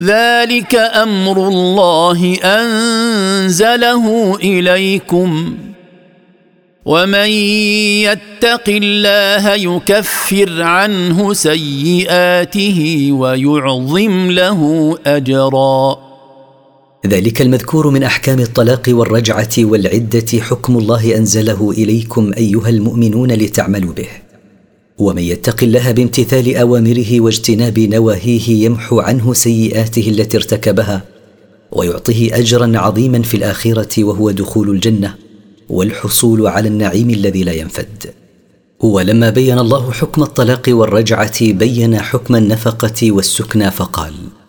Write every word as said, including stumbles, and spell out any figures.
ذلك أمر الله أنزله إليكم ومن يتق الله يكفر عنه سيئاته ويعظم له أجرا. ذلك المذكور من أحكام الطلاق والرجعة والعدة حكم الله أنزله إليكم أيها المؤمنون لتعملوا به، ومن يتق الله بامتثال أوامره واجتناب نواهيه يمحو عنه سيئاته التي ارتكبها ويعطيه أجرا عظيما في الآخرة، وهو دخول الجنة والحصول على النعيم الذي لا ينفد. ولما بين الله حكم الطلاق والرجعة بين حكم النفقة والسكنى فقال: